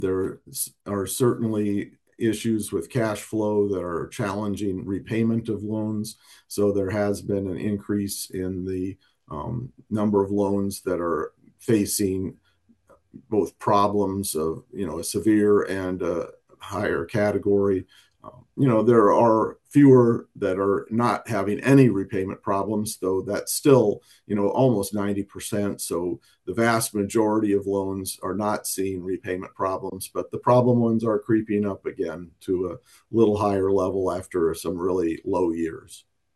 There are certainly issues with cash flow that are challenging repayment of loans. So there has been an increase in the number of loans that are facing both problems of, a severe and a higher category. There are fewer that are not having any repayment problems, though that's still, almost 90%. So the vast majority of loans are not seeing repayment problems, but the problem ones are creeping up again to a little higher level after some really low years.